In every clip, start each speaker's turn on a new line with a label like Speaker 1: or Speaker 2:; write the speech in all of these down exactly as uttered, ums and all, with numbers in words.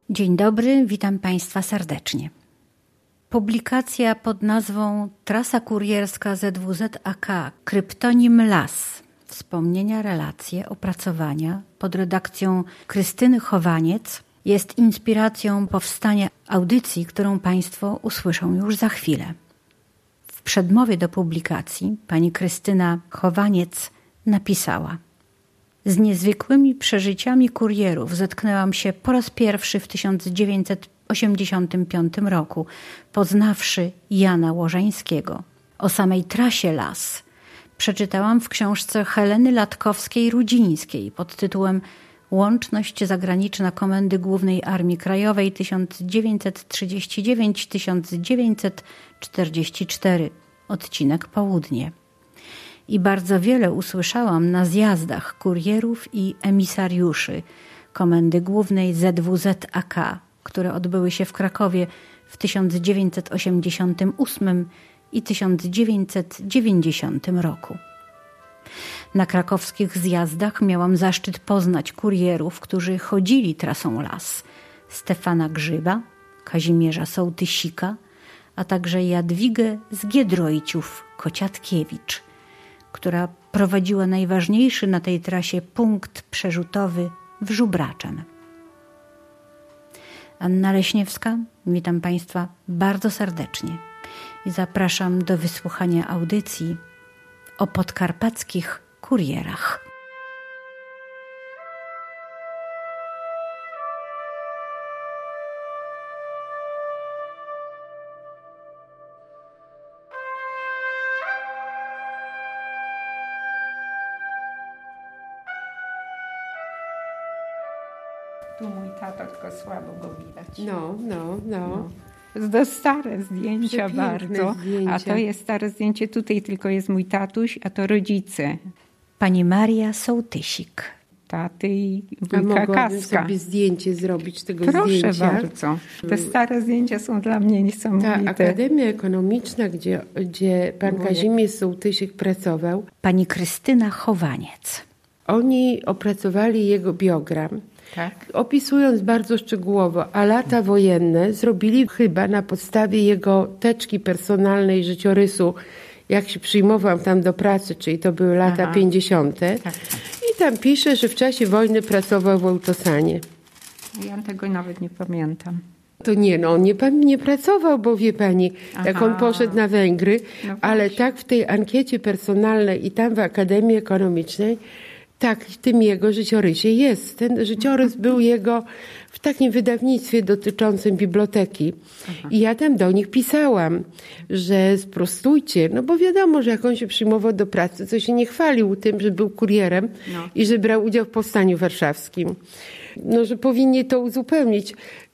Speaker 1: Dzień dobry, witam Państwa serdecznie. Publikacja pod nazwą Trasa kurierska Z W Z A K, kryptonim Las. Wspomnienia, relacje, opracowania pod redakcją Krystyny Chowaniec jest inspiracją powstania audycji, którą Państwo usłyszą już za chwilę. W przedmowie do publikacji pani Krystyna Chowaniec napisała: z niezwykłymi przeżyciami kurierów zetknęłam się po raz pierwszy w tysiąc dziewięćset osiemdziesiątym piątym roku, poznawszy Jana Łożańskiego. O samej trasie Las przeczytałam w książce Heleny Latkowskiej-Rudzińskiej pod tytułem Łączność zagraniczna Komendy Głównej Armii Krajowej tysiąc dziewięćset trzydziesty dziewiąty do tysiąc dziewięćset czterdziesty czwarty, odcinek Południe. I bardzo wiele usłyszałam na zjazdach kurierów i emisariuszy Komendy Głównej Z W Z A K, które odbyły się w Krakowie w tysiąc dziewięćset osiemdziesiątym ósmym i tysiąc dziewięćset dziewięćdziesiątym roku. Na krakowskich zjazdach miałam zaszczyt poznać kurierów, którzy chodzili trasą Las: Stefana Grzyba, Kazimierza Sołtysika, a także Jadwigę z Giedroyciów-Kociatkiewicz, która prowadziła najważniejszy na tej trasie punkt przerzutowy w Żubraczem. Anna Leśniewska, witam Państwa bardzo serdecznie i zapraszam do wysłuchania audycji o podkarpackich kurierach.
Speaker 2: Tu mój tato, tylko słabo go widać.
Speaker 3: No, no, no.
Speaker 2: no. To stare zdjęcia
Speaker 3: Przepiękne
Speaker 2: bardzo.
Speaker 3: zdjęcia.
Speaker 2: A to jest stare zdjęcie, tutaj tylko jest mój tatuś, a to rodzice.
Speaker 1: Pani Maria Sołtysik.
Speaker 2: Taty i
Speaker 3: A
Speaker 2: wujka
Speaker 3: mogłabym
Speaker 2: Kaska.
Speaker 3: sobie zdjęcie zrobić tego
Speaker 2: Proszę
Speaker 3: zdjęcia.
Speaker 2: bardzo. Te stare zdjęcia są dla mnie
Speaker 3: Ta
Speaker 2: niesamowite.
Speaker 3: Akademia Ekonomiczna, gdzie, gdzie pan
Speaker 2: Wujek.
Speaker 3: Kazimierz Sołtysik pracował,
Speaker 1: Pani Krystyna Chowaniec.
Speaker 3: oni opracowali jego biogram,
Speaker 2: Tak?
Speaker 3: opisując bardzo szczegółowo, a lata wojenne zrobili chyba na podstawie jego teczki personalnej życiorysu, jak się przyjmował tam do pracy, czyli to były lata
Speaker 2: Aha.
Speaker 3: pięćdziesiąte.
Speaker 2: Tak.
Speaker 3: I tam pisze, że w czasie wojny pracował w Autosanie.
Speaker 2: Ja tego nawet nie pamiętam.
Speaker 3: To nie, no on nie, pan nie pracował, bo wie pani, jak
Speaker 2: Aha.
Speaker 3: on poszedł na Węgry,
Speaker 2: No
Speaker 3: ale
Speaker 2: właśnie.
Speaker 3: tak w tej ankiecie personalnej i tam w Akademii Ekonomicznej, tak w tym jego życiorysie jest. Ten życiorys był jego w takim wydawnictwie dotyczącym biblioteki.
Speaker 2: Aha.
Speaker 3: I ja tam do nich pisałam, że sprostujcie, no bo wiadomo, że jak on się przyjmował do pracy, to się nie chwalił tym, że był kurierem
Speaker 2: No.
Speaker 3: i że brał udział w Powstaniu Warszawskim. No, że powinni to uzupełnić.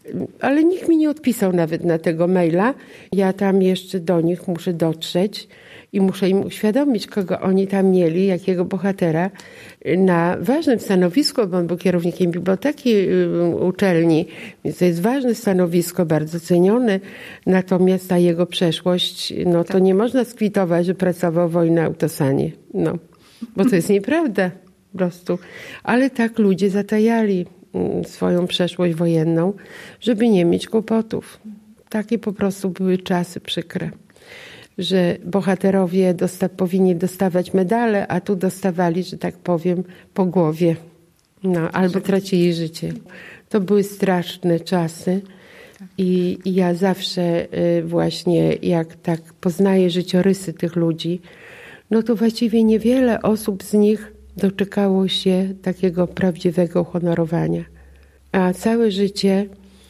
Speaker 3: Ale nikt mi nie odpisał nawet na tego maila. Ja tam jeszcze do nich muszę dotrzeć i muszę im uświadomić, kogo oni tam mieli, jakiego bohatera, na ważnym stanowisku, bo on był kierownikiem biblioteki uczelni, więc to jest ważne stanowisko, bardzo cenione. Natomiast ta jego przeszłość, no to nie można skwitować, że pracował w wojnie na Autosanie. No, bo to jest nieprawda po prostu. Ale tak ludzie zatajali swoją przeszłość wojenną, żeby nie mieć kłopotów. Takie po prostu były czasy przykre, że bohaterowie dosta- powinni dostawać medale, a tu dostawali, że tak powiem, po głowie. No, albo tracili życie. To były straszne czasy i, i ja zawsze y, właśnie jak tak poznaję życiorysy tych ludzi, no to właściwie niewiele osób z nich doczekało się takiego prawdziwego uhonorowania. A całe życie,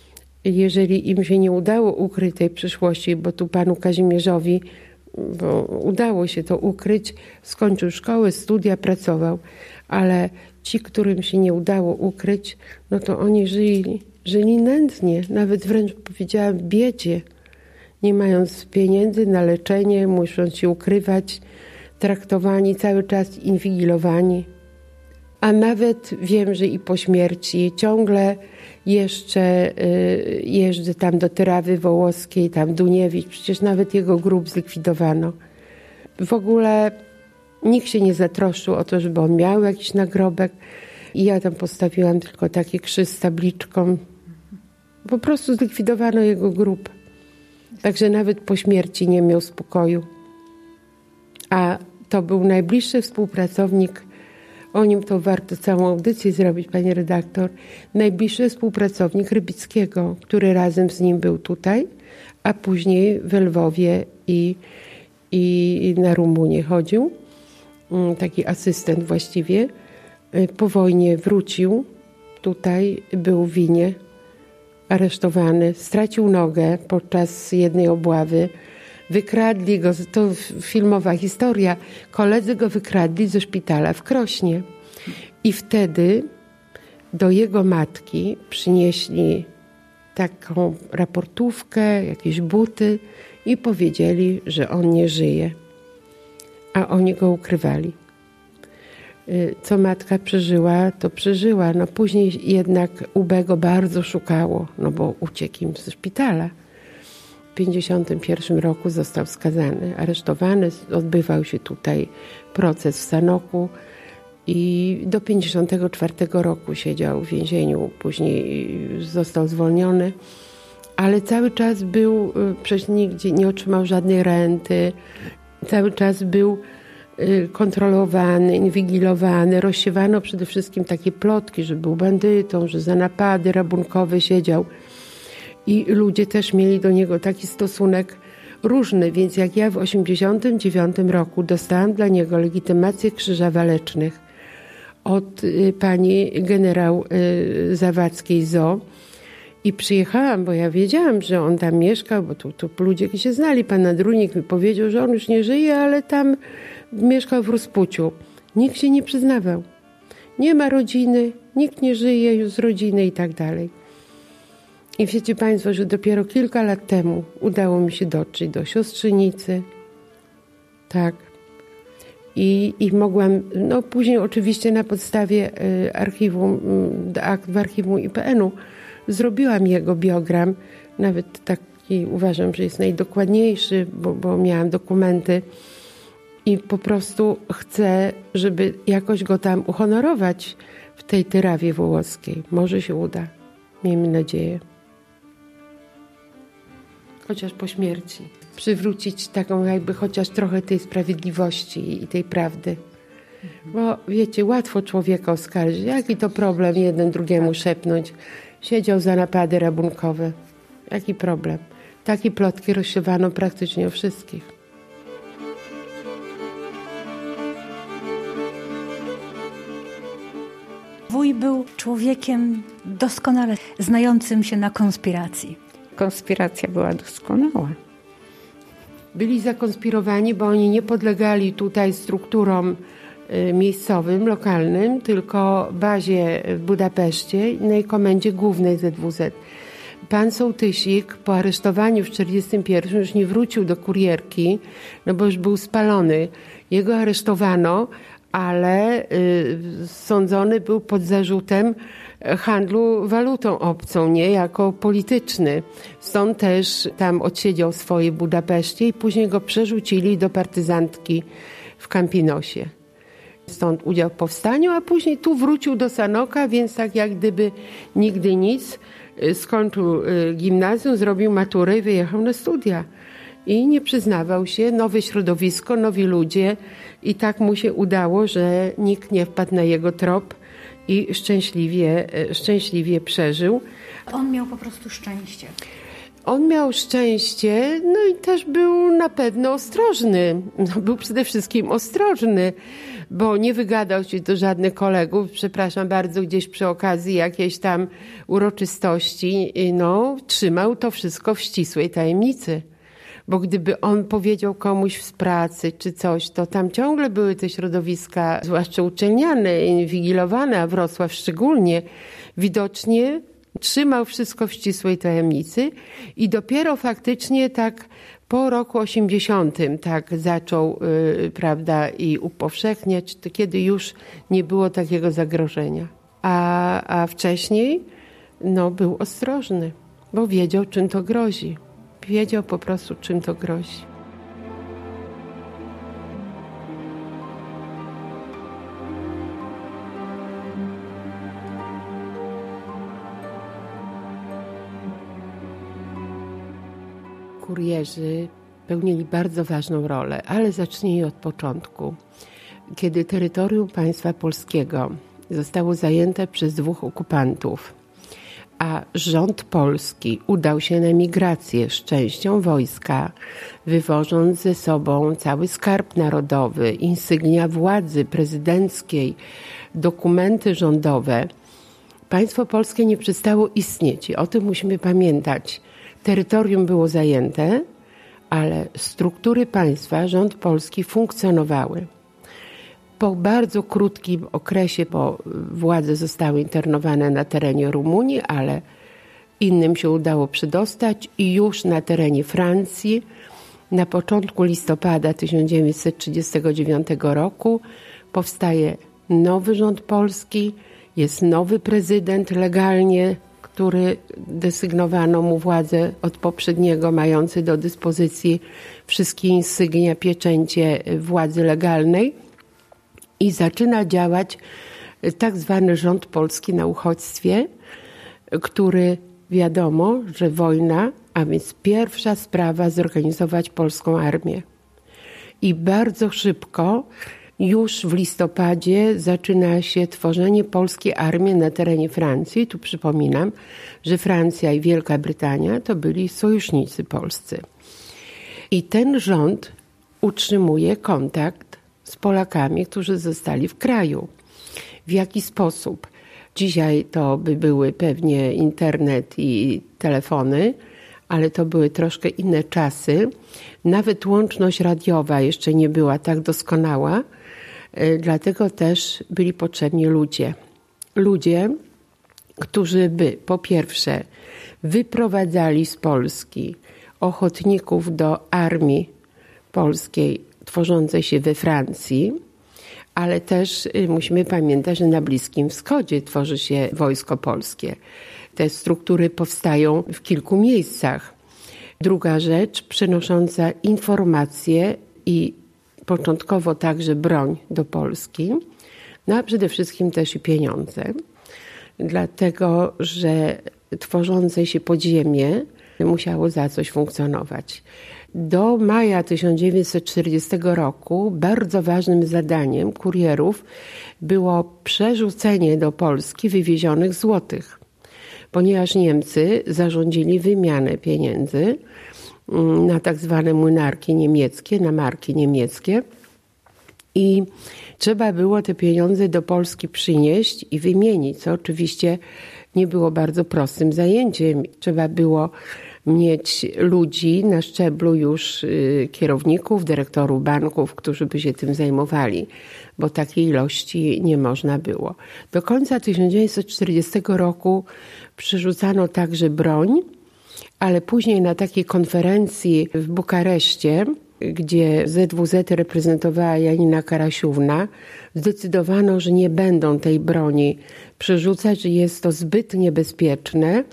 Speaker 3: jeżeli im się nie udało ukryć tej przyszłości, bo tu panu Kazimierzowi bo udało się to ukryć, skończył szkołę, studia, pracował, ale ci, którym się nie udało ukryć, no to oni żyli, żyli nędznie, nawet wręcz powiedziałam w biedzie, nie mając pieniędzy na leczenie, musząc się ukrywać, traktowani cały czas, inwigilowani. A nawet wiem, że i po śmierci ciągle jeszcze y, jeżdżę tam do Tyrawy Wołoskiej, tam Duniewicz, przecież nawet jego grób zlikwidowano. W ogóle nikt się nie zatroszczył o to, żeby on miał jakiś nagrobek i ja tam postawiłam tylko taki krzyż z tabliczką Po prostu zlikwidowano jego grób. Także nawet po śmierci nie miał spokoju. A to był najbliższy współpracownik, o nim to warto całą audycję zrobić, pani redaktor, najbliższy współpracownik Rybickiego, który razem z nim był tutaj, a później w Lwowie i, i na Rumunię chodził. Taki asystent właściwie. Po wojnie wrócił tutaj, był w Winie, aresztowany, stracił nogę podczas jednej obławy. Wykradli go, to filmowa historia, koledzy go wykradli ze szpitala w Krośnie. I wtedy do jego matki przynieśli taką raportówkę, jakieś buty i powiedzieli, że on nie żyje. A oni go ukrywali. Co matka przeżyła, to przeżyła. No później jednak U B go bardzo szukało, no bo uciekł im ze szpitala. W pięćdziesiątym pierwszym roku został skazany, aresztowany. Odbywał się tutaj proces w Sanoku i do pięćdziesiątego czwartego roku siedział w więzieniu. Później został zwolniony, ale cały czas był, przecież nigdzie nie otrzymał żadnej renty. Cały czas był kontrolowany, inwigilowany. Rozsiewano przede wszystkim takie plotki, że był bandytą, że za napady rabunkowe siedział. I ludzie też mieli do niego taki stosunek różny, więc jak ja w osiemdziesiątym dziewiątym roku dostałam dla niego legitymację Krzyża Walecznych od pani generał Zawadzkiej Z O i przyjechałam, bo ja wiedziałam, że on tam mieszkał, bo tu, tu ludzie się znali. Pan Nadrunik mi powiedział, że on już nie żyje, ale tam mieszkał w Rozpuciu. Nikt się nie przyznawał. Nie ma rodziny, nikt nie żyje już z rodziny i tak dalej. I wiecie państwo, że dopiero kilka lat temu udało mi się dotrzeć do siostrzenicy. Tak. I, i mogłam, no później oczywiście na podstawie y, archiwum, y, akt w archiwum I P N-u zrobiłam jego biogram. Nawet taki uważam, że jest najdokładniejszy, bo, bo miałam dokumenty. I po prostu chcę, żeby jakoś go tam uhonorować w tej Tyrawie wołoskiej. Może się uda. Miejmy nadzieję. Chociaż po śmierci. Przywrócić taką jakby chociaż trochę tej sprawiedliwości i tej prawdy. Bo wiecie, łatwo człowieka oskarżyć. Jaki to problem jeden drugiemu szepnąć. Siedział za napady rabunkowe. Jaki problem? Takie plotki rozsiewano praktycznie o wszystkich.
Speaker 1: Wuj był człowiekiem doskonale znającym się na konspiracji.
Speaker 2: Konspiracja była doskonała.
Speaker 3: Byli zakonspirowani, bo oni nie podlegali tutaj strukturom y, miejscowym, lokalnym, tylko bazie w Budapeszcie, na komendzie głównej Z W Z. Pan Sołtysik po aresztowaniu w czterdziestym pierwszym już nie wrócił do kurierki, no bo już był spalony. Jego aresztowano, ale y, sądzony był pod zarzutem handlu walutą obcą, nie? Jako polityczny. Stąd też tam odsiedział swoje w Budapeszcie i później go przerzucili do partyzantki w Campinosie. Stąd udział w powstaniu, a później tu wrócił do Sanoka, więc tak jak gdyby nigdy nic. Skończył gimnazjum, zrobił maturę i wyjechał na studia. I nie przyznawał się, nowe środowisko, nowi ludzie i tak mu się udało, że nikt nie wpadł na jego trop i szczęśliwie, szczęśliwie przeżył.
Speaker 1: On miał po prostu szczęście.
Speaker 3: On miał szczęście, no i też był na pewno ostrożny. No, był przede wszystkim ostrożny, bo nie wygadał się do żadnych kolegów, przepraszam bardzo, gdzieś przy okazji jakiejś tam uroczystości, no trzymał to wszystko w ścisłej tajemnicy. Bo gdyby on powiedział komuś z pracy czy coś, to tam ciągle były te środowiska, zwłaszcza uczelniane, inwigilowane, a Wrocław szczególnie, widocznie trzymał wszystko w ścisłej tajemnicy i dopiero faktycznie tak po roku osiemdziesiątym tak zaczął, yy, prawda, i upowszechniać, kiedy już nie było takiego zagrożenia. A, a wcześniej, no, był ostrożny, bo wiedział, czym to grozi. Wiedział po prostu, czym to grozi. kurierzy pełnili bardzo ważną rolę, ale zacznijmy od początku. Kiedy terytorium państwa polskiego zostało zajęte przez dwóch okupantów, a rząd polski udał się na migrację z częścią wojska, wywożąc ze sobą cały skarb narodowy, insygnia władzy prezydenckiej, dokumenty rządowe, państwo polskie nie przestało istnieć i o tym musimy pamiętać. Terytorium było zajęte, ale struktury państwa, rząd polski funkcjonowały. Po bardzo krótkim okresie, bo władze zostały internowane na terenie Rumunii, ale innym się udało przedostać i już na terenie Francji na początku listopada tysiąc dziewięćset trzydziestego dziewiątego roku powstaje nowy rząd polski, jest nowy prezydent legalnie, który desygnowano mu władzę od poprzedniego, mający do dyspozycji wszystkie insygnia, pieczęcie władzy legalnej. I zaczyna działać tak zwany rząd polski na uchodźstwie, który wiadomo, że wojna, a więc pierwsza sprawa zorganizować polską armię. I bardzo szybko, już w listopadzie zaczyna się tworzenie polskiej armii na terenie Francji. Tu przypominam, że Francja i Wielka Brytania to byli sojusznicy polscy. I ten rząd utrzymuje kontakt z Polakami, którzy zostali w kraju. W jaki sposób? Dzisiaj to by były pewnie internet i telefony, ale to były troszkę inne czasy. Nawet łączność radiowa jeszcze nie była tak doskonała, dlatego też byli potrzebni ludzie. Ludzie, którzy by po pierwsze wyprowadzali z Polski ochotników do armii polskiej tworzącej się we Francji, ale też musimy pamiętać, że na Bliskim Wschodzie tworzy się wojsko polskie. Te struktury powstają w kilku miejscach. Druga rzecz, przynosząca informacje i początkowo także broń do Polski, no a przede wszystkim też i pieniądze, dlatego że tworzące się podziemie musiało za coś funkcjonować. Do maja tysiąc dziewięćset czterdziestego roku bardzo ważnym zadaniem kurierów było przerzucenie do Polski wywiezionych złotych, ponieważ Niemcy zarządzili wymianę pieniędzy na tak zwane młynarki niemieckie, na marki niemieckie i trzeba było te pieniądze do Polski przynieść i wymienić, co oczywiście nie było bardzo prostym zajęciem. Trzeba było mieć ludzi na szczeblu już kierowników, dyrektorów banków, którzy by się tym zajmowali, bo takiej ilości nie można było. Do końca tysiąc dziewięćset czterdziestego roku przerzucano także broń, ale później na takiej konferencji w Bukareszcie, gdzie Z W Z reprezentowała Janina Karasiówna, zdecydowano, że nie będą tej broni przerzucać, że jest to zbyt niebezpieczne,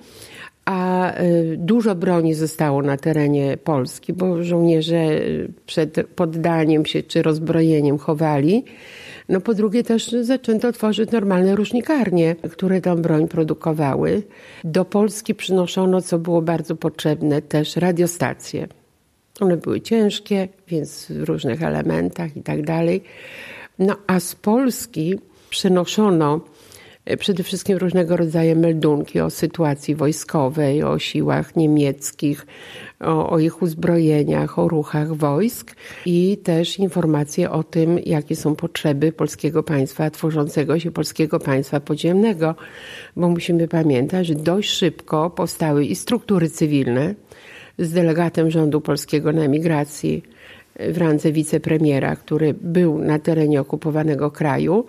Speaker 3: a dużo broni zostało na terenie Polski, bo żołnierze przed poddaniem się czy rozbrojeniem chowali. No po drugie też zaczęto tworzyć normalne różnikarnie, które tą broń produkowały. Do Polski przynoszono, co było bardzo potrzebne, też radiostacje. One były ciężkie, więc w różnych elementach i tak dalej. No a z Polski przynoszono przede wszystkim różnego rodzaju meldunki o sytuacji wojskowej, o siłach niemieckich, o, o ich uzbrojeniach, o ruchach wojsk i też informacje o tym, jakie są potrzeby polskiego państwa, tworzącego się polskiego państwa podziemnego, bo musimy pamiętać, że dość szybko powstały i struktury cywilne z delegatem rządu polskiego na emigracji w randze wicepremiera, który był na terenie okupowanego kraju.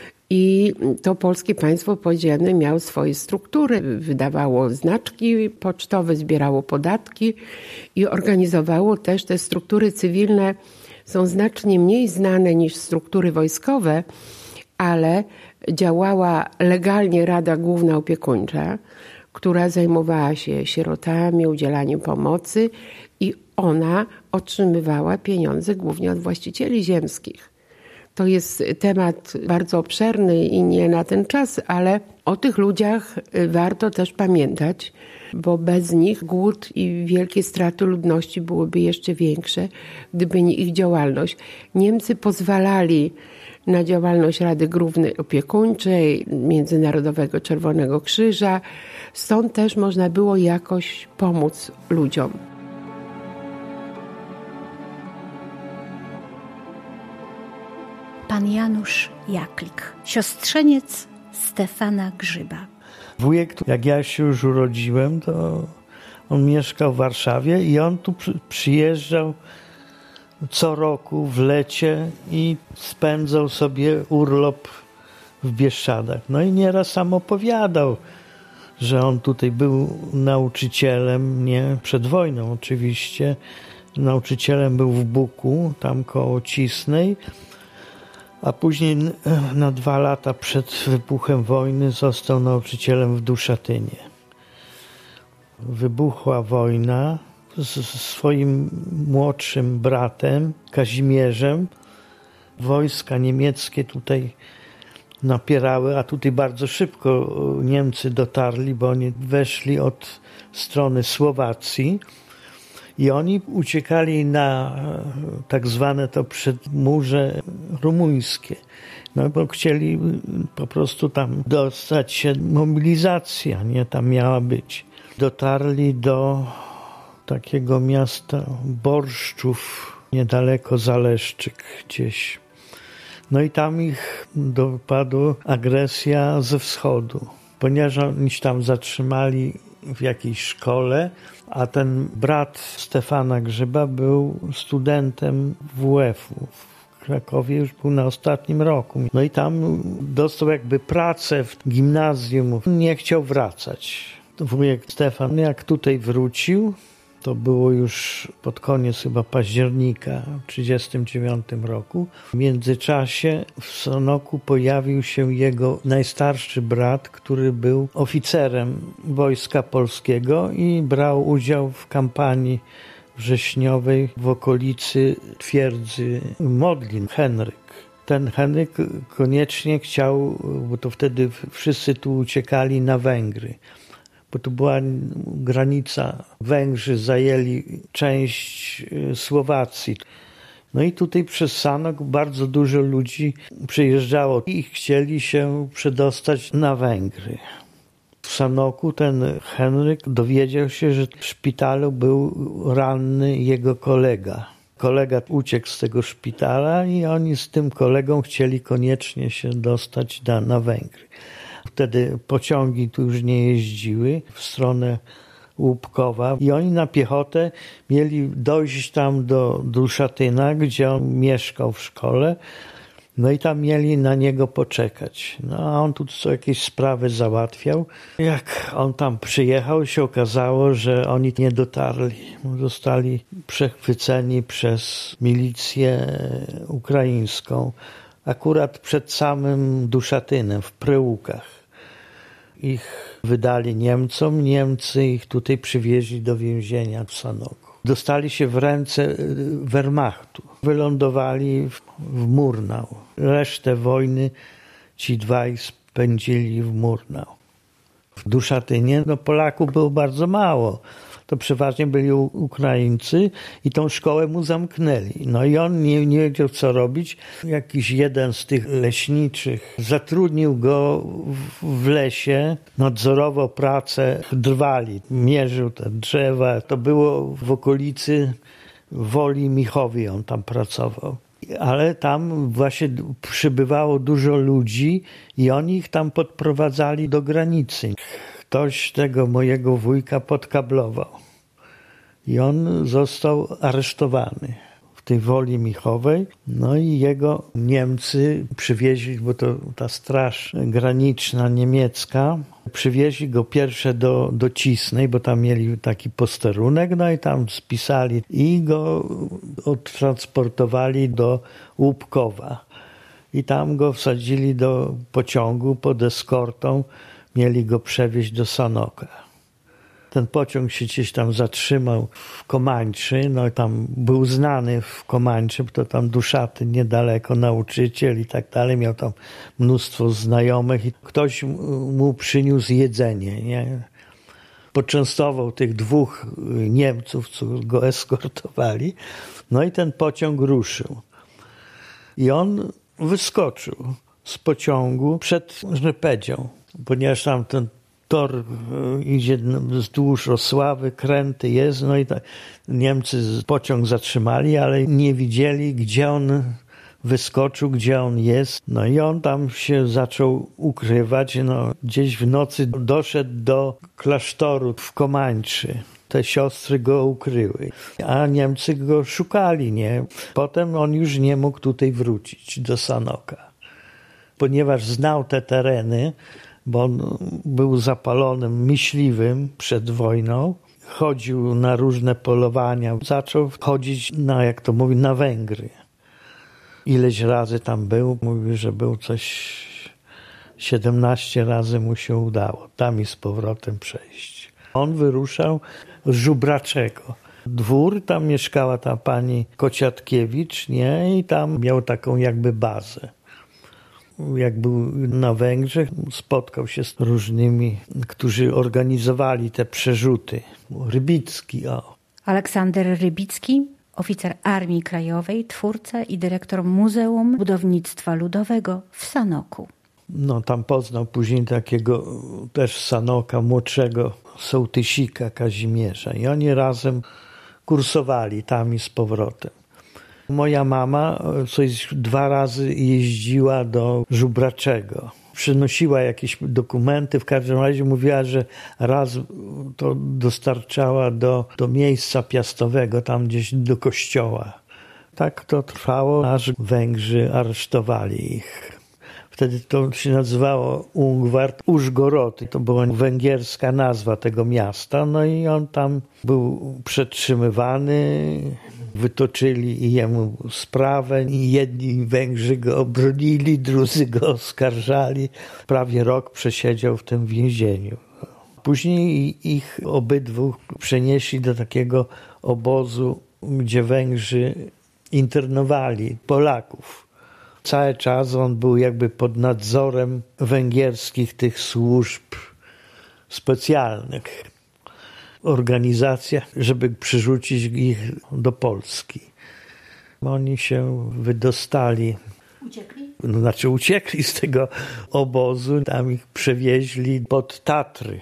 Speaker 3: I to polskie państwo podziemne miało swoje struktury, wydawało znaczki pocztowe, zbierało podatki i organizowało też te struktury cywilne. Są znacznie mniej znane niż struktury wojskowe, ale działała legalnie Rada Główna Opiekuńcza, która zajmowała się sierotami, udzielaniem pomocy i ona otrzymywała pieniądze głównie od właścicieli ziemskich. To jest temat bardzo obszerny i nie na ten czas, ale o tych ludziach warto też pamiętać, bo bez nich głód i wielkie straty ludności byłyby jeszcze większe, gdyby nie ich działalność. Niemcy pozwalali na działalność Rady Głównej Opiekuńczej, Międzynarodowego Czerwonego Krzyża. Stąd też można było jakoś pomóc ludziom.
Speaker 1: Pan Janusz Jaklik, siostrzeniec Stefana Grzyba.
Speaker 4: Wujek, jak ja się już urodziłem, to on mieszkał w Warszawie i on tu przyjeżdżał co roku w lecie i spędzał sobie urlop w Bieszczadach. No i nieraz sam opowiadał, że on tutaj był nauczycielem, nie przed wojną oczywiście, nauczycielem był w Buku, tam koło Cisnej, a później na dwa lata przed wybuchem wojny został nauczycielem w Duszatynie. Wybuchła wojna z swoim młodszym bratem Kazimierzem. Wojska niemieckie tutaj napierały, a tutaj bardzo szybko Niemcy dotarli, bo oni weszli od strony Słowacji i oni uciekali na tak zwane to przedmurze rumuńskie. No bo chcieli po prostu tam dostać się, mobilizacja, nie, tam miała być. Dotarli do takiego miasta Borszczów, niedaleko Zaleszczyk gdzieś. No i tam ich dopadła agresja ze wschodu, ponieważ oni się tam zatrzymali w jakiejś szkole, a ten brat Stefana Grzyba był studentem W F-u w Krakowie, już był na ostatnim roku. No i tam dostał jakby pracę w gimnazjum, nie chciał wracać. Wujek Stefan, jak tutaj wrócił, to było już pod koniec chyba października w tysiąc dziewięćset trzydziestym dziewiątym roku. W międzyczasie w Sanoku pojawił się jego najstarszy brat, który był oficerem Wojska Polskiego i brał udział w kampanii wrześniowej w okolicy twierdzy Modlin, Henryk. Ten Henryk koniecznie chciał, bo to wtedy wszyscy tu uciekali na Węgry, bo tu była granica. Węgrzy zajęli część Słowacji. No i tutaj przez Sanok bardzo dużo ludzi przyjeżdżało i chcieli się przedostać na Węgry. W Sanoku ten Henryk dowiedział się, że w szpitalu był ranny jego kolega. Kolega uciekł z tego szpitala i oni z tym kolegą chcieli koniecznie się dostać na, na Węgry. Wtedy pociągi tu już nie jeździły w stronę Łupkowa i oni na piechotę mieli dojść tam do Duszatyna, gdzie on mieszkał w szkole, no i tam mieli na niego poczekać. No a on tu co jakieś sprawy załatwiał. Jak on tam przyjechał, się okazało, że oni nie dotarli. Zostali przechwyceni przez milicję ukraińską, akurat przed samym Duszatynem, w Prełukach. Ich wydali Niemcom, Niemcy ich tutaj przywieźli do więzienia w Sanoku. Dostali się w ręce Wehrmachtu. Wylądowali w, w Murnau. Resztę wojny ci dwaj spędzili w Murnau. W Duszatynie no, Polaków było bardzo mało. To przeważnie byli Ukraińcy i tą szkołę mu zamknęli. No i on nie, nie wiedział, co robić. Jakiś jeden z tych leśniczych zatrudnił go w, w lesie, nadzorował pracę, drwali, mierzył te drzewa. To było w okolicy Woli Michowej, on tam pracował. Ale tam właśnie przybywało dużo ludzi i oni ich tam podprowadzali do granicy. Ktoś tego mojego wujka podkablował i on został aresztowany w tej Woli Michowej. No i jego Niemcy przywieźli, bo to ta straż graniczna niemiecka, przywieźli go pierwsze do, do Cisnej, bo tam mieli taki posterunek, no i tam spisali i go odtransportowali do Łupkowa. I tam go wsadzili do pociągu pod eskortą. Mieli go przewieźć do Sanoka. Ten pociąg się gdzieś tam zatrzymał w Komańczy, no i tam był znany w Komańczy, bo to tam Duszatyn niedaleko, nauczyciel i tak dalej, miał tam mnóstwo znajomych i ktoś mu przyniósł jedzenie, nie? poczęstował tych dwóch Niemców, co go eskortowali. No i ten pociąg ruszył. I on wyskoczył z pociągu przed Rzepedzią, ponieważ tam ten tor idzie wzdłuż Osławy, kręty jest, no i tak Niemcy pociąg zatrzymali, ale nie widzieli, gdzie on wyskoczył, gdzie on jest. No i on tam się zaczął ukrywać, no gdzieś w nocy doszedł do klasztoru w Komańczy. Te siostry go ukryły, a Niemcy go szukali, nie? Potem on już nie mógł tutaj wrócić do Sanoka, ponieważ znał te tereny, bo on był zapalonym myśliwym przed wojną, chodził na różne polowania, zaczął chodzić na, jak to mówi, na Węgry. Ileś razy tam był, mówi, że był coś, siedemnaście razy mu się udało tam i z powrotem przejść. On wyruszał z Żubraczego. Dwór, tam mieszkała ta pani Kociatkiewicz, nie? I tam miał taką jakby bazę. Jak był na Węgrzech, spotkał się z różnymi, którzy organizowali te przerzuty. Rybicki, o.
Speaker 1: Aleksander Rybicki, oficer Armii Krajowej, twórca i dyrektor Muzeum Budownictwa Ludowego w Sanoku.
Speaker 4: No tam poznał później takiego też Sanoka, młodszego sołtysika Kazimierza i oni razem kursowali tam i z powrotem. Moja mama coś dwa razy jeździła do Żubraczego. Przynosiła jakieś dokumenty, w każdym razie mówiła, że raz to dostarczała do, do miejsca piastowego, tam gdzieś do kościoła. Tak to trwało, aż Węgrzy aresztowali ich. Wtedy to się nazywało Ungwart Użgorody. To była węgierska nazwa tego miasta. No i on tam był przetrzymywany, wytoczyli jemu sprawę. Jedni Węgrzy go obronili, drudzy go oskarżali. Prawie rok przesiedział w tym więzieniu. Później ich obydwu przenieśli do takiego obozu, gdzie Węgrzy internowali Polaków. Cały czas on był jakby pod nadzorem węgierskich tych służb specjalnych, organizacjach, żeby przyrzucić ich do Polski. Oni się wydostali. Uciekli? No, znaczy uciekli z tego obozu, tam ich przewieźli pod Tatry.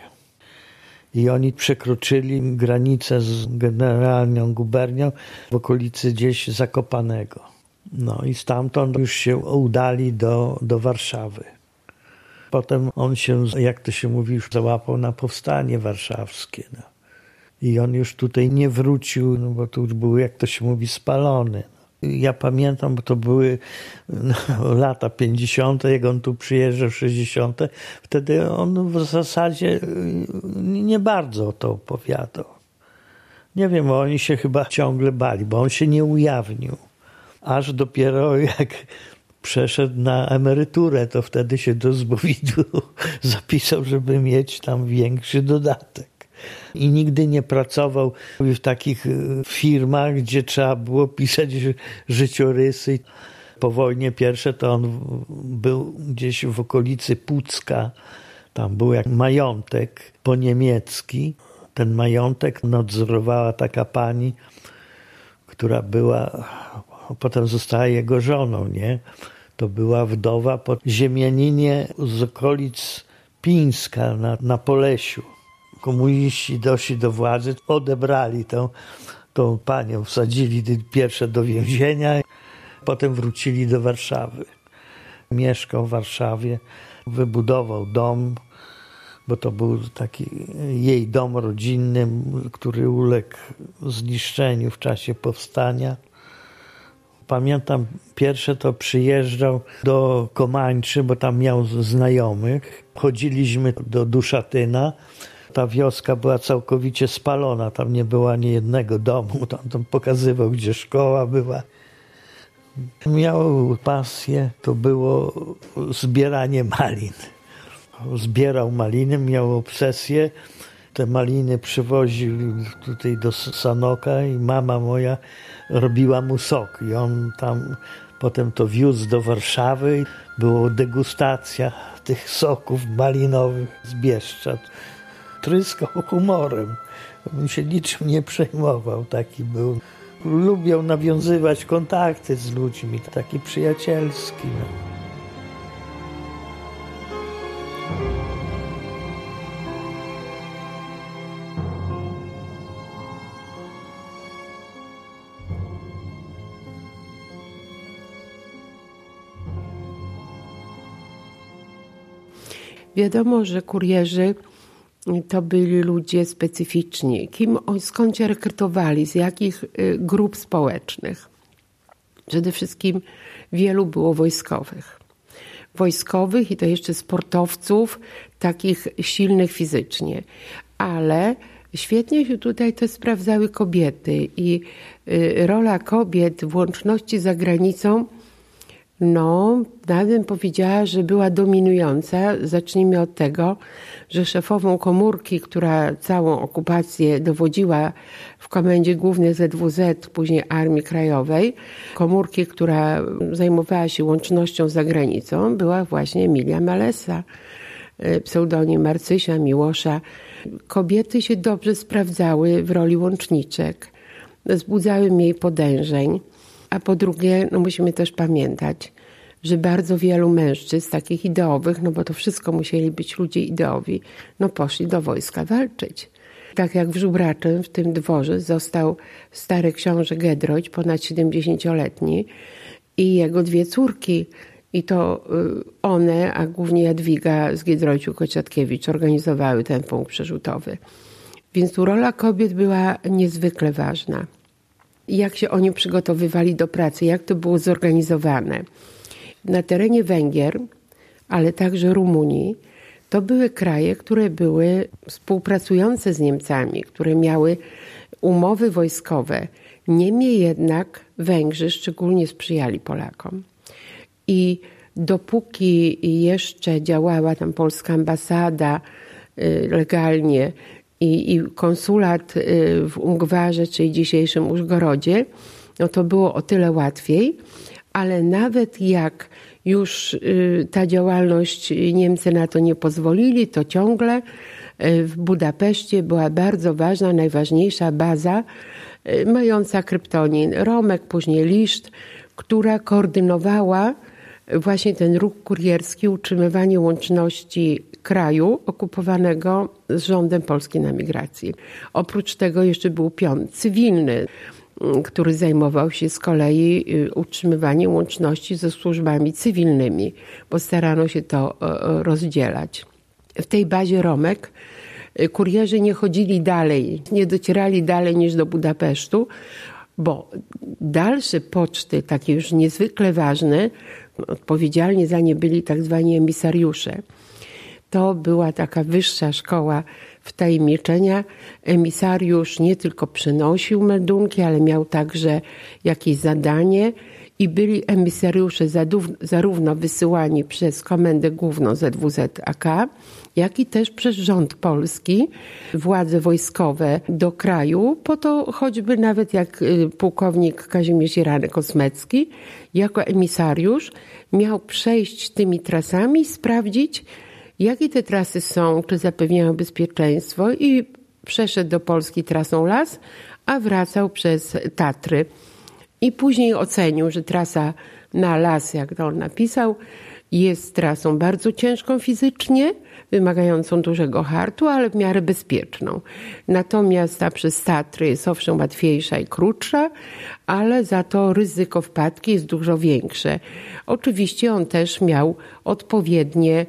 Speaker 4: I oni przekroczyli granicę z generalną gubernią w okolicy gdzieś Zakopanego. No i stamtąd już się udali do, do Warszawy. Potem on się, jak to się mówi, już załapał na powstanie warszawskie. No. I on już tutaj nie wrócił, no bo tu już był, jak to się mówi, spalony. Ja pamiętam, bo to były no, lata pięćdziesiąte, jak on tu przyjeżdżał, sześćdziesiąte. Wtedy on w zasadzie nie bardzo o to opowiadał. Nie wiem, oni się chyba ciągle bali, bo on się nie ujawnił. Aż dopiero jak przeszedł na emeryturę, to wtedy się do zbowidu zapisał, żeby mieć tam większy dodatek. I nigdy nie pracował w takich firmach, gdzie trzeba było pisać życiorysy. Po wojnie pierwsze to on był gdzieś w okolicy Pucka. Tam był jak majątek po niemiecki. Ten majątek nadzorowała taka pani, która była... Potem została jego żoną, nie? To była wdowa po ziemianinie z okolic Pińska na, na Polesiu. Komuniści doszli do władzy, odebrali tą, tą panią, wsadzili pierwsze do więzienia, potem wrócili do Warszawy. Mieszkał w Warszawie, wybudował dom, bo to był taki jej dom rodzinny, który uległ zniszczeniu w czasie powstania. Pamiętam, pierwsze to przyjeżdżał do Komańczy, bo tam miał znajomych. Chodziliśmy do Duszatyna. Ta wioska była całkowicie spalona, tam nie było ani jednego domu. Tam, tam pokazywał, gdzie szkoła była. Miał pasję, to było zbieranie malin. Zbierał maliny, miał obsesję. Te maliny przywoził tutaj do Sanoka i mama moja robiła mu sok. I on tam potem to wiózł do Warszawy. Była degustacja tych soków malinowych z Bieszczad. tryskał humorem. On się niczym nie przejmował, taki był. Lubią nawiązywać kontakty z ludźmi, taki przyjacielski. No.
Speaker 3: Wiadomo, że kurierzy to byli ludzie specyficzni. Kim, skąd się rekrutowali, z jakich grup społecznych? Przede wszystkim wielu było wojskowych. Wojskowych i to jeszcze sportowców, takich silnych fizycznie. Ale świetnie się tutaj też sprawdzały kobiety i rola kobiet w łączności z zagranicą, no, nawet bym powiedziała, że była dominująca. Zacznijmy od tego, że szefową komórki, która całą okupację dowodziła w Komendzie Głównej Z W Z, później Armii Krajowej, komórki, która zajmowała się łącznością z zagranicą, była właśnie Emilia Malesa, pseudonim Marcysia Miłosza. Kobiety się dobrze sprawdzały w roli łączniczek, wzbudzały mniej podejrzeń. A po drugie, no musimy też pamiętać, że bardzo wielu mężczyzn, takich ideowych, no bo to wszystko musieli być ludzie ideowi, no poszli do wojska walczyć. Tak jak w Żubraczym, w tym dworze, został stary książę Giedroyć, ponad siedemdziesięcioletni i jego dwie córki. I to one, a głównie Jadwiga z Giedroyciu-Kociatkiewicz organizowały ten punkt przerzutowy. Więc tu rola kobiet była niezwykle ważna. Jak się oni przygotowywali do pracy, jak to było zorganizowane. Na terenie Węgier, ale także Rumunii, to były kraje, które były współpracujące z Niemcami, które miały umowy wojskowe. Niemniej jednak Węgrzy szczególnie sprzyjali Polakom. I dopóki jeszcze działała tam polska ambasada legalnie, I, i konsulat w Ungwarze, czyli dzisiejszym Użgorodzie, no to było o tyle łatwiej, ale nawet jak już ta działalność Niemcy na to nie pozwolili, to ciągle w Budapeszcie była bardzo ważna, najważniejsza baza mająca kryptonim Romek, później Liszt, która koordynowała właśnie ten ruch kurierski, utrzymywanie łączności kraju okupowanego z rządem polskim na migracji. Oprócz tego jeszcze był pion cywilny, który zajmował się z kolei utrzymywaniem łączności ze służbami cywilnymi, bo starano się to rozdzielać. W tej bazie Romek kurierzy nie chodzili dalej, nie docierali dalej niż do Budapesztu, bo dalsze poczty, takie już niezwykle ważne, odpowiedzialni za nie byli tak zwani emisariusze. To była taka wyższa szkoła wtajemniczenia. Emisariusz nie tylko przynosił meldunki, ale miał także jakieś zadanie i byli emisariusze zarówno wysyłani przez Komendę Główną Z W Z A K, jak i też przez rząd polski, władze wojskowe do kraju, po to choćby nawet jak pułkownik Kazimierz Jeranek-Osmecki, jako emisariusz miał przejść tymi trasami, sprawdzić, jakie te trasy są, czy zapewniają bezpieczeństwo i przeszedł do Polski trasą las, a wracał przez Tatry. I później ocenił, że trasa na las, jak to on napisał, jest trasą bardzo ciężką fizycznie, wymagającą dużego hartu, ale w miarę bezpieczną. Natomiast ta przez Tatry jest owszem łatwiejsza i krótsza, ale za to ryzyko wpadki jest dużo większe. Oczywiście on też miał odpowiednie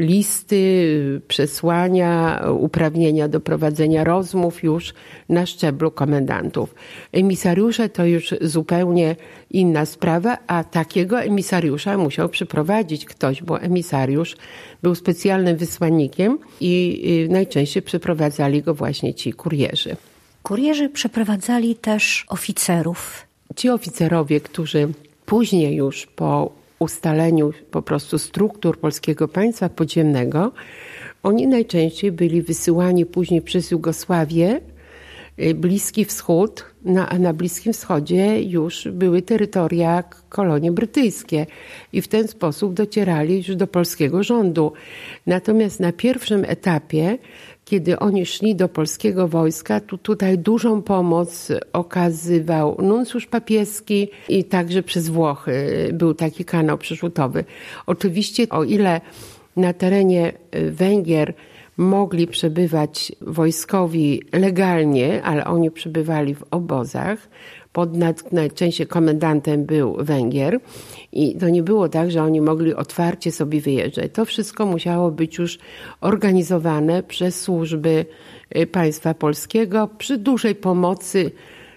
Speaker 3: listy, przesłania, uprawnienia do prowadzenia rozmów już na szczeblu komendantów. Emisariusze to już zupełnie inna sprawa, a takiego emisariusza musiał przyprowadzić ktoś, bo emisariusz był specjalnym wysłannikiem i najczęściej przyprowadzali go właśnie ci kurierzy.
Speaker 1: Kurierzy przeprowadzali też oficerów.
Speaker 3: Ci oficerowie, którzy później już po ustaleniu po prostu struktur polskiego państwa podziemnego, oni najczęściej byli wysyłani później przez Jugosławię Bliski Wschód, na, a na Bliskim Wschodzie już były terytoria, kolonie brytyjskie i w ten sposób docierali już do polskiego rządu. Natomiast na pierwszym etapie, kiedy oni szli do polskiego wojska, tu tutaj dużą pomoc okazywał nuncjusz papieski i także przez Włochy był taki kanał przerzutowy. Oczywiście, o ile na terenie Węgier mogli przebywać wojskowi legalnie, ale oni przebywali w obozach. Pod nad, najczęściej komendantem był Węgier i to nie było tak, że oni mogli otwarcie sobie wyjeżdżać. To wszystko musiało być już organizowane przez służby państwa polskiego przy dużej pomocy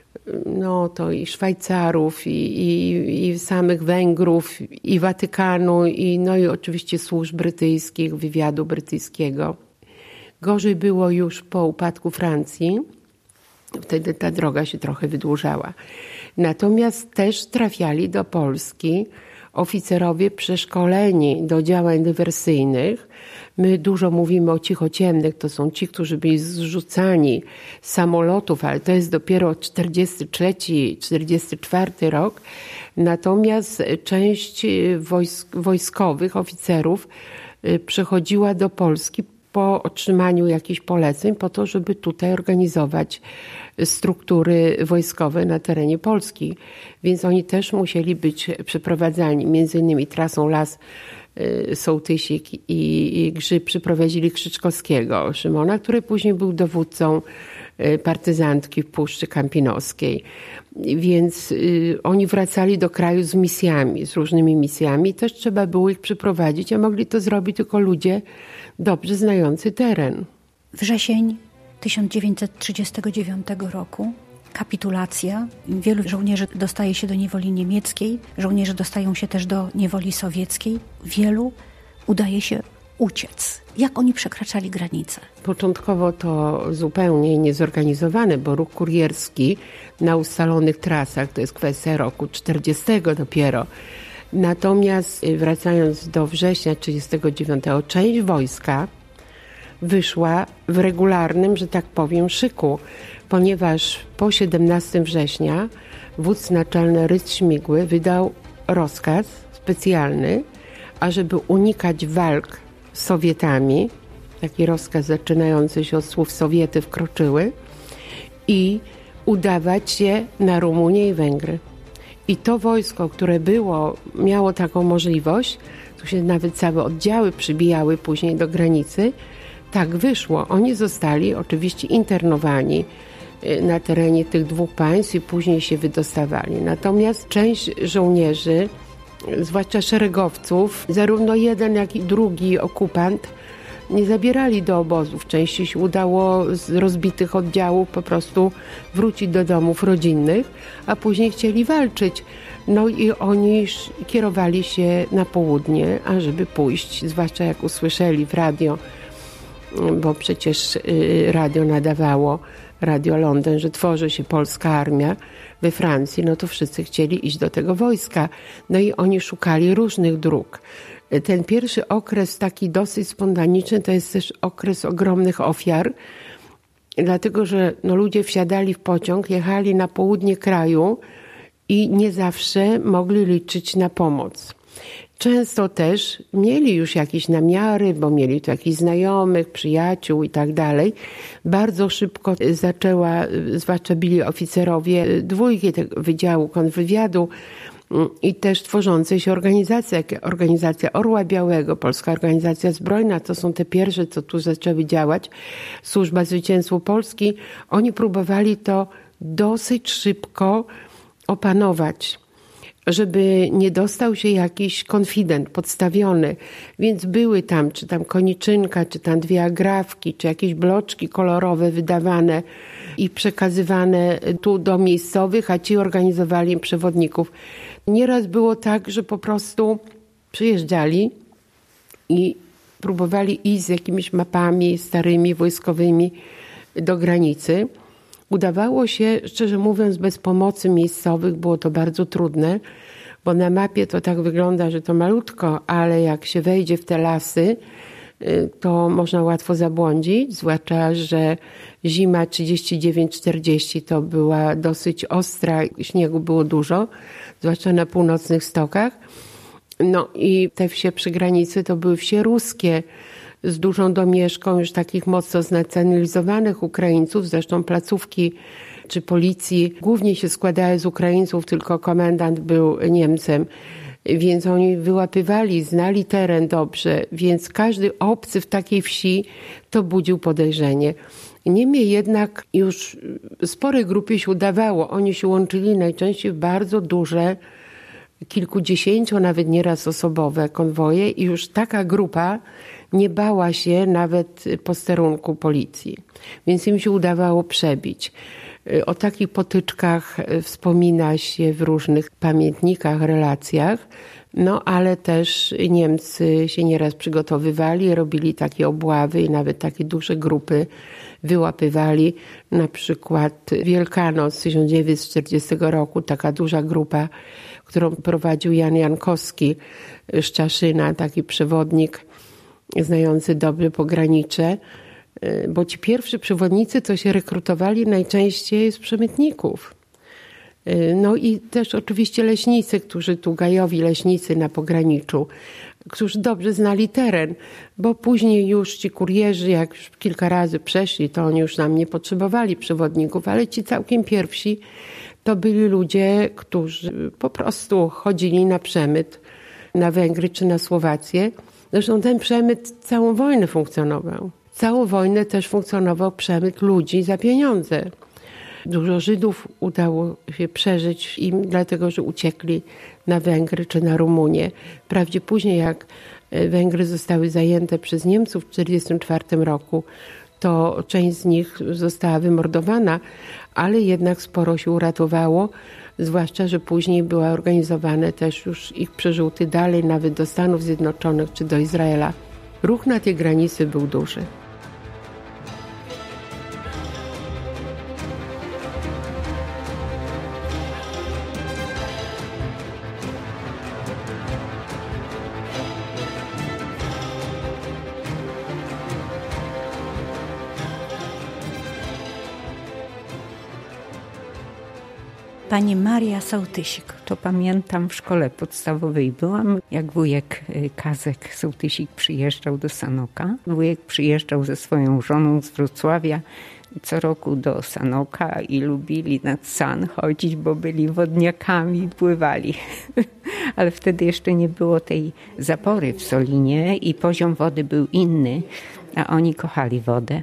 Speaker 3: no to i Szwajcarów, i, i, i samych Węgrów, i Watykanu, i, no i oczywiście służb brytyjskich, wywiadu brytyjskiego. Gorzej było już po upadku Francji. Wtedy ta droga się trochę wydłużała. Natomiast też trafiali do Polski oficerowie przeszkoleni do działań dywersyjnych. My dużo mówimy o cichociemnych, to są ci, którzy byli zrzucani z samolotów, ale to jest dopiero czterdziesty trzeci czterdziesty czwarty rok. Natomiast część wojsk, wojskowych oficerów przychodziła do Polski po otrzymaniu jakichś poleceń, po to, żeby tutaj organizować struktury wojskowe na terenie Polski. Więc oni też musieli być przeprowadzani, między innymi trasą Las Sołtysik i, i Grzyb przyprowadzili Krzyczkowskiego, Szymona, który później był dowódcą partyzantki w Puszczy Kampinoskiej. Więc y, oni wracali do kraju z misjami, z różnymi misjami. Też trzeba było ich przyprowadzić, a mogli to zrobić tylko ludzie dobrze znający teren.
Speaker 1: Wrzesień tysiąc dziewięćset trzydziestego dziewiątego roku. Kapitulacja. Wielu żołnierzy dostaje się do niewoli niemieckiej, żołnierze dostają się też do niewoli sowieckiej. Wielu udaje się uciec. Jak oni przekraczali granice?
Speaker 3: Początkowo to zupełnie niezorganizowane, bo ruch kurierski na ustalonych trasach to jest kwestia roku czterdziestego dopiero. Natomiast wracając do września trzydziestego dziewiątego, część wojska wyszła w regularnym, że tak powiem, szyku, ponieważ po siedemnastego września wódz naczelny Rydz Śmigły wydał rozkaz specjalny, ażeby unikać walk z Sowietami, taki rozkaz zaczynający się od słów Sowiety wkroczyły, i udawać się na Rumunię i Węgry. I to wojsko, które było, miało taką możliwość, tu się nawet całe oddziały przybijały później do granicy, tak wyszło. Oni zostali oczywiście internowani na terenie tych dwóch państw i później się wydostawali. Natomiast część żołnierzy, zwłaszcza szeregowców, zarówno jeden, jak i drugi okupant nie zabierali do obozów. Części się udało z rozbitych oddziałów po prostu wrócić do domów rodzinnych, a później chcieli walczyć. No i oni kierowali się na południe, ażeby pójść, zwłaszcza jak usłyszeli w radio, bo przecież radio nadawało, Radio Londyn, że tworzy się polska armia we Francji, no to wszyscy chcieli iść do tego wojska. No i oni szukali różnych dróg. Ten pierwszy okres taki dosyć spontaniczny to jest też okres ogromnych ofiar, dlatego że no, ludzie wsiadali w pociąg, jechali na południe kraju i nie zawsze mogli liczyć na pomoc. Często też mieli już jakieś namiary, bo mieli tu jakichś znajomych, przyjaciół i tak dalej. Bardzo szybko zaczęła, zwłaszcza byli oficerowie dwójki tego Wydziału Kontrwywiadu i też tworzące się organizacje, jak organizacja Orła Białego, Polska Organizacja Zbrojna, to są te pierwsze, co tu zaczęły działać, Służba Zwycięstwu Polski. Oni próbowali to dosyć szybko opanować, żeby nie dostał się jakiś konfident podstawiony. Więc były tam, czy tam koniczynka, czy tam dwie agrafki, czy jakieś bloczki kolorowe wydawane i przekazywane tu do miejscowych, a ci organizowali przewodników. Nieraz było tak, że po prostu przyjeżdżali i próbowali iść z jakimiś mapami starymi, wojskowymi do granicy. Udawało się, szczerze mówiąc, bez pomocy miejscowych było to bardzo trudne, bo na mapie to tak wygląda, że to malutko, ale jak się wejdzie w te lasy, to można łatwo zabłądzić, zwłaszcza, że zima trzydzieści dziewięć czterdzieści to była dosyć ostra, śniegu było dużo, zwłaszcza na północnych stokach. No i te wsie przy granicy to były wsie ruskie, z dużą domieszką już takich mocno znacjonalizowanych Ukraińców, zresztą placówki czy policji głównie się składały z Ukraińców, tylko komendant był Niemcem. Więc oni wyłapywali, znali teren dobrze, więc każdy obcy w takiej wsi to budził podejrzenie. Niemniej jednak już sporej grupie się udawało. Oni się łączyli najczęściej w bardzo duże, kilkudziesięcio, nawet nieraz osobowe konwoje i już taka grupa nie bała się nawet posterunku policji. Więc im się udawało przebić. O takich potyczkach wspomina się w różnych pamiętnikach, relacjach, no ale też Niemcy się nieraz przygotowywali, robili takie obławy i nawet takie duże grupy wyłapywali. Na przykład Wielkanoc tysiąc dziewięćset czterdziestego roku, taka duża grupa, którą prowadził Jan Jankowski z Czaszyna, taki przewodnik znający dobrze pogranicze, bo ci pierwsi przewodnicy to się rekrutowali najczęściej z przemytników. No i też oczywiście leśnicy, którzy tu gajowi leśnicy na pograniczu, którzy dobrze znali teren, bo później już ci kurierzy, jak już kilka razy przeszli, to oni już nam nie potrzebowali przewodników, ale ci całkiem pierwsi to byli ludzie, którzy po prostu chodzili na przemyt na Węgry czy na Słowację. Zresztą ten przemyt całą wojnę funkcjonował. Całą wojnę też funkcjonował przemyt ludzi za pieniądze. Dużo Żydów udało się przeżyć im, dlatego że uciekli na Węgry czy na Rumunię. Wprawdzie później, jak Węgry zostały zajęte przez Niemców w tysiąc dziewięćset czterdziestym czwartym roku, to część z nich została wymordowana, ale jednak sporo się uratowało, zwłaszcza, że później były organizowane też już ich przerzuty dalej, nawet do Stanów Zjednoczonych czy do Izraela. Ruch na tej granicy był duży.
Speaker 1: Pani Maria Sołtysik.
Speaker 2: To pamiętam, w szkole podstawowej byłam, jak wujek Kazek Sołtysik przyjeżdżał do Sanoka. Wujek przyjeżdżał ze swoją żoną z Wrocławia co roku do Sanoka i lubili nad San chodzić, bo byli wodniakami, pływali. Ale wtedy jeszcze nie było tej zapory w Solinie i poziom wody był inny, a oni kochali wodę.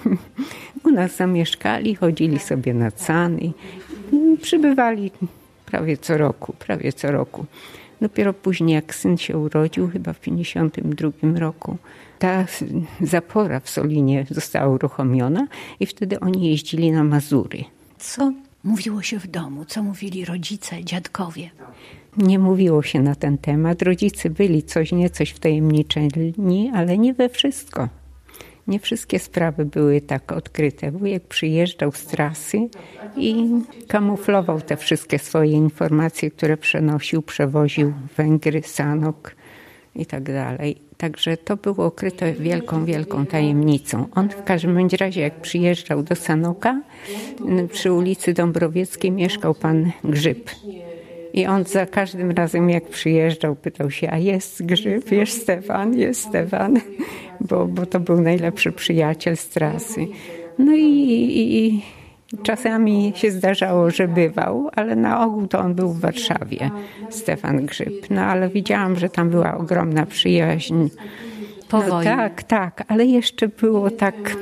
Speaker 2: U nas zamieszkali, chodzili sobie nad San i przybywali prawie co roku, prawie co roku. Dopiero później, jak syn się urodził, chyba w pięćdziesiątym drugim roku, ta zapora w Solinie została uruchomiona i wtedy oni jeździli na Mazury.
Speaker 1: Co mówiło się w domu? Co mówili rodzice, dziadkowie?
Speaker 2: Nie mówiło się na ten temat. Rodzice byli coś niecoś wtajemniczeni, ale nie we wszystko. Nie wszystkie sprawy były tak odkryte. Wujek przyjeżdżał z trasy i kamuflował te wszystkie swoje informacje, które przenosił, przewoził Węgry, Sanok i tak dalej. Także to było okryte wielką, wielką tajemnicą. On w każdym bądź razie, jak przyjeżdżał do Sanoka, przy ulicy Dąbrowieckiej mieszkał pan Grzyb. I on za każdym razem, jak przyjeżdżał, pytał się, a jest Grzyb, jest Stefan, jest Stefan, bo, bo to był najlepszy przyjaciel z trasy. No i, i, i czasami się zdarzało, że bywał, ale na ogół to on był w Warszawie, Stefan Grzyb. No ale widziałam, że tam była ogromna przyjaźń.
Speaker 1: Po
Speaker 2: no,
Speaker 1: wojnie.
Speaker 2: Tak, tak, ale jeszcze było tak...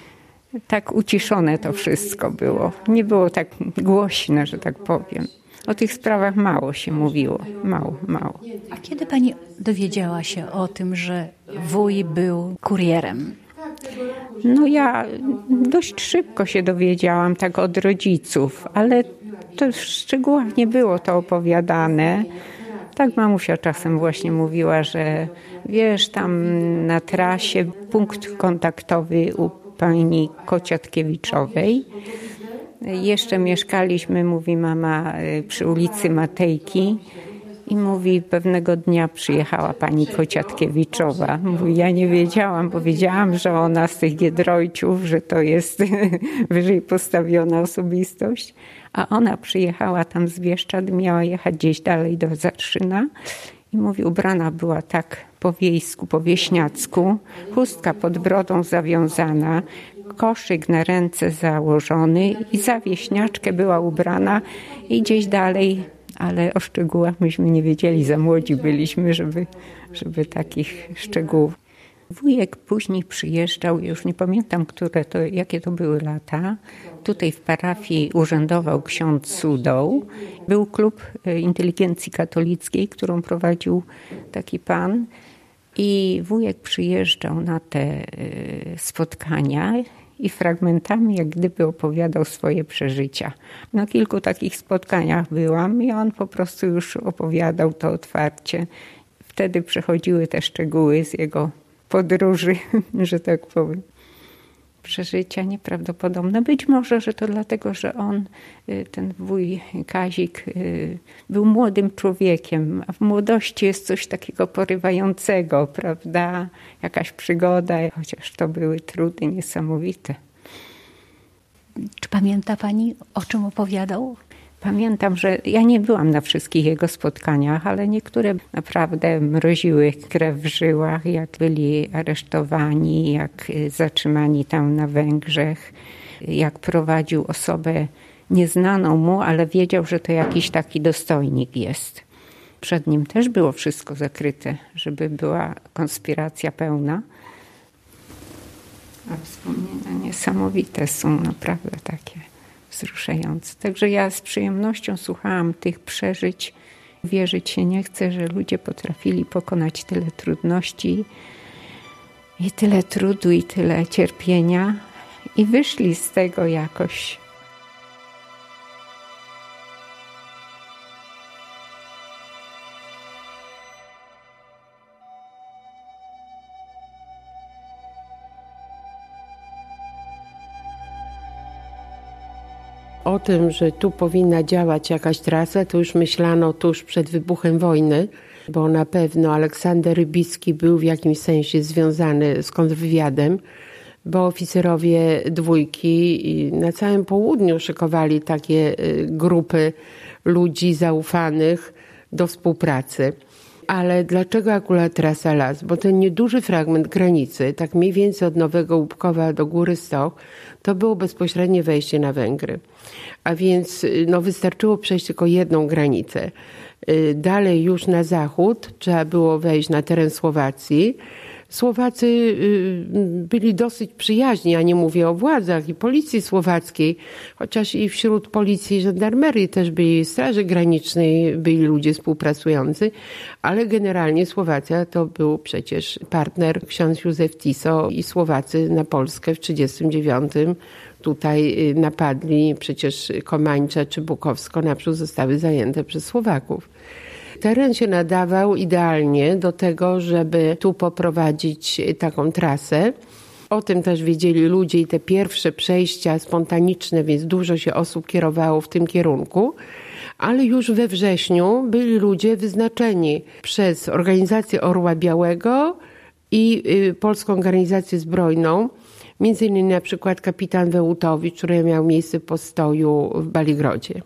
Speaker 2: Tak uciszone to wszystko było. Nie było tak głośne, że tak powiem. O tych sprawach mało się mówiło. Mało, mało.
Speaker 1: A kiedy pani dowiedziała się o tym, że wuj był kurierem?
Speaker 2: No ja dość szybko się dowiedziałam tak od rodziców, ale to w szczegółach nie było to opowiadane. Tak mamusia czasem właśnie mówiła, że wiesz, tam na trasie punkt kontaktowy u pani Kociatkiewiczowej. Jeszcze mieszkaliśmy, mówi mama, przy ulicy Matejki I mówi, pewnego dnia przyjechała pani Kociatkiewiczowa. Mówi, ja nie wiedziałam, bo wiedziałam, że ona z tych Giedroyciów, że to jest wyżej postawiona osobistość. A ona przyjechała tam z Bieszczad, miała jechać gdzieś dalej do Zatrzyna. I mówi, ubrana była tak po wiejsku, po wieśniacku, chustka pod brodą zawiązana, koszyk na ręce założony i za wieśniaczkę była ubrana i gdzieś dalej, ale o szczegółach myśmy nie wiedzieli, za młodzi byliśmy, żeby, żeby takich szczegółów. Wujek później przyjeżdżał, już nie pamiętam, które to, jakie to były lata. Tutaj w parafii urzędował ksiądz Sudoł. Był klub inteligencji katolickiej, którą prowadził taki pan. I wujek przyjeżdżał na te spotkania i fragmentami jak gdyby opowiadał swoje przeżycia. Na kilku takich spotkaniach byłam i on po prostu już opowiadał to otwarcie. Wtedy przechodziły te szczegóły z jego podróży, że tak powiem. Przeżycia nieprawdopodobne. Być może, że to dlatego, że on, ten wuj Kazik, był młodym człowiekiem, a w młodości jest coś takiego porywającego, prawda? Jakaś przygoda, chociaż to były trudy niesamowite.
Speaker 1: Czy pamięta pani, o czym opowiadał?
Speaker 2: Pamiętam, że ja nie byłam na wszystkich jego spotkaniach, ale niektóre naprawdę mroziły krew w żyłach, jak byli aresztowani, jak zatrzymani tam na Węgrzech, jak prowadził osobę nieznaną mu, ale wiedział, że to jakiś taki dostojnik jest. Przed nim też było wszystko zakryte, żeby była konspiracja pełna. A wspomnienia niesamowite są naprawdę takie wzruszające. Także ja z przyjemnością słuchałam tych przeżyć. Wierzyć się nie chcę, że ludzie potrafili pokonać tyle trudności i tyle trudu i tyle cierpienia i wyszli z tego jakoś.
Speaker 3: O tym, że tu powinna działać jakaś trasa, to już myślano tuż przed wybuchem wojny, bo na pewno Aleksander Rybicki był w jakimś sensie związany z kontrwywiadem, bo oficerowie dwójki na całym południu szykowali takie grupy ludzi zaufanych do współpracy. Ale dlaczego akurat trasa Las? Bo ten nieduży fragment granicy, tak mniej więcej od Nowego Łupkowa do Góry Stoch, to było bezpośrednie wejście na Węgry. A więc no, wystarczyło przejść tylko jedną granicę. Dalej już na zachód trzeba było wejść na teren Słowacji. Słowacy byli dosyć przyjaźni, ja nie mówię o władzach i policji słowackiej, chociaż i wśród policji i żandarmerii też byli, Straży Granicznej byli ludzie współpracujący, ale generalnie Słowacja to był przecież partner ksiądz Józef Tiso i Słowacy na Polskę w trzydziestym dziewiątym tutaj napadli, przecież Komańcze czy Bukowsko naprzód zostały zajęte przez Słowaków. Teren się nadawał idealnie do tego, żeby tu poprowadzić taką trasę. O tym też wiedzieli ludzie i te pierwsze przejścia spontaniczne, więc dużo się osób kierowało w tym kierunku. Ale już we wrześniu byli ludzie wyznaczeni przez organizację Orła Białego i Polską Organizację Zbrojną. Między innymi na przykład kapitan Wełutowicz, który miał miejsce postoju w Baligrodzie.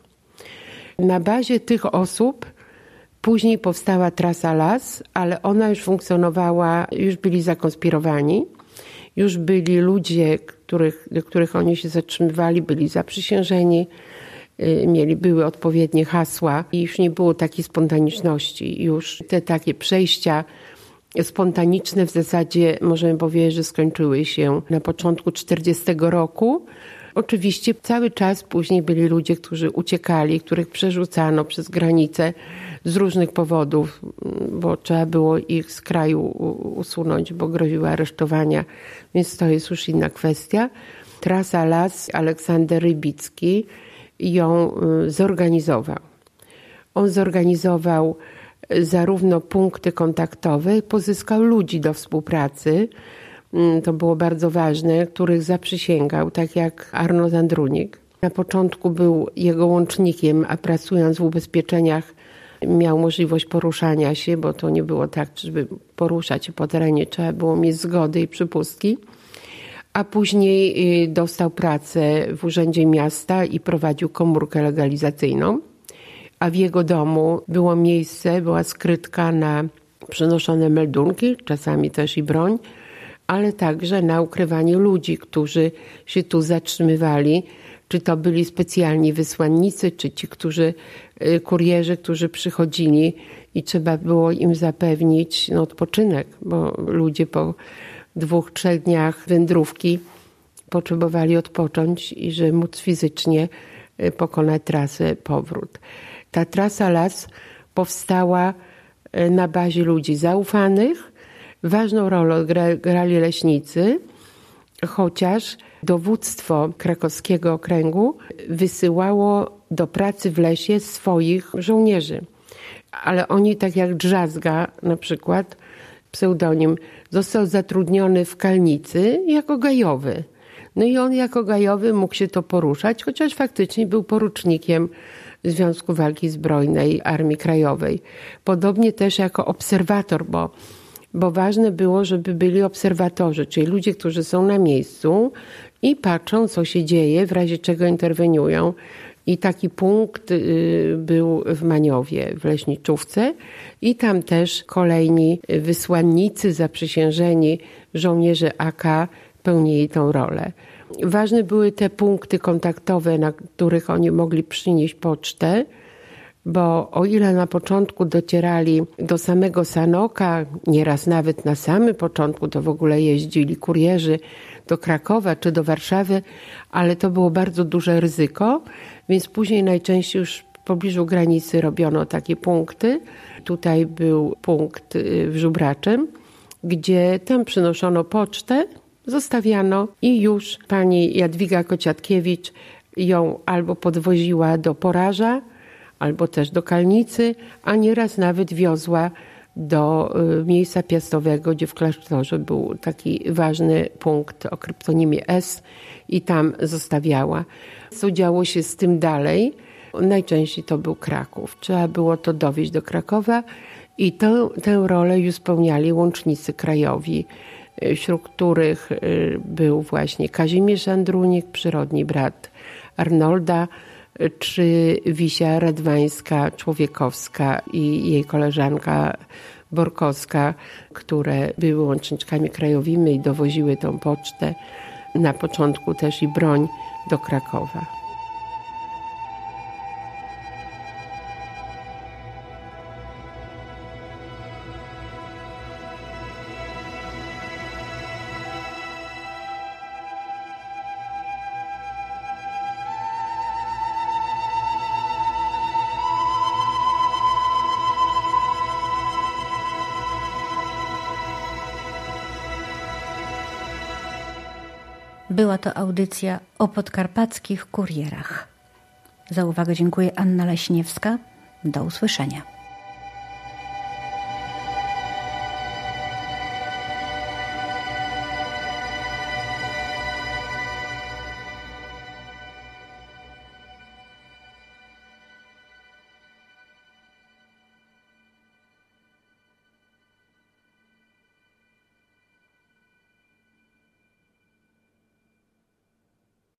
Speaker 3: Na bazie tych osób później powstała trasa Las, ale ona już funkcjonowała, już byli zakonspirowani, już byli ludzie, których, do których oni się zatrzymywali, byli zaprzysiężeni, mieli, były odpowiednie hasła i już nie było takiej spontaniczności. Już te takie przejścia spontaniczne w zasadzie możemy powiedzieć, że skończyły się na początku czterdziestego roku. Oczywiście cały czas później byli ludzie, którzy uciekali, których przerzucano przez granicę z różnych powodów, bo trzeba było ich z kraju usunąć, bo groziły aresztowania, więc to jest już inna kwestia. Trasa Las, Aleksander Rybicki ją zorganizował. On zorganizował zarówno punkty kontaktowe, pozyskał ludzi do współpracy, to było bardzo ważne, których zaprzysięgał, tak jak Arnold Andrunik. Na początku był jego łącznikiem, a pracując w ubezpieczeniach miał możliwość poruszania się, bo to nie było tak, żeby poruszać się po terenie, trzeba było mieć zgody i przypustki. A później dostał pracę w Urzędzie Miasta i prowadził komórkę legalizacyjną. A w jego domu było miejsce, była skrytka na przenoszone meldunki, czasami też i broń, ale także na ukrywanie ludzi, którzy się tu zatrzymywali. Czy to byli specjalni wysłannicy, czy ci, którzy, kurierzy, którzy przychodzili i trzeba było im zapewnić no, odpoczynek, bo ludzie po dwóch, trzech dniach wędrówki potrzebowali odpocząć i żeby móc fizycznie pokonać trasę powrót. Ta trasa Las powstała na bazie ludzi zaufanych. Ważną rolę grali leśnicy, chociaż dowództwo krakowskiego okręgu wysyłało do pracy w lesie swoich żołnierzy. Ale oni, tak jak Drzazga na przykład, pseudonim, został zatrudniony w Kalnicy jako gajowy. No i on jako gajowy mógł się to poruszać, chociaż faktycznie był porucznikiem Związku Walki Zbrojnej Armii Krajowej. Podobnie też jako obserwator, bo, bo ważne było, żeby byli obserwatorzy, czyli ludzie, którzy są na miejscu i patrzą, co się dzieje, w razie czego interweniują. I taki punkt był w Maniowie, w Leśniczówce i tam też kolejni wysłannicy, zaprzysiężeni żołnierze A K pełnili tą rolę. Ważne były te punkty kontaktowe, na których oni mogli przynieść pocztę, bo o ile na początku docierali do samego Sanoka, nieraz nawet na samym początku to w ogóle jeździli kurierzy do Krakowa czy do Warszawy, ale to było bardzo duże ryzyko, więc później najczęściej już w pobliżu granicy robiono takie punkty. Tutaj był punkt w Żubraczem, gdzie tam przynoszono pocztę, zostawiano i już pani Jadwiga Kociatkiewicz ją albo podwoziła do Poraża, albo też do Kalnicy, a nieraz nawet wiozła do miejsca piastowego, gdzie w klasztorze był taki ważny punkt o kryptonimie S i tam zostawiała. Co działo się z tym dalej? Najczęściej to był Kraków. Trzeba było to dowieźć do Krakowa i to, tę rolę już spełniali łącznicy krajowi, wśród których był właśnie Kazimierz Andrunik, przyrodni brat Arnolda, czy Wisia Radwańska, Człowiekowska i jej koleżanka Borkowska, które były łączniczkami krajowymi i dowoziły tą pocztę, na początku też i broń do Krakowa.
Speaker 1: Była to audycja o podkarpackich kurierach. Za uwagę dziękuję Anna Leśniewska. Do usłyszenia.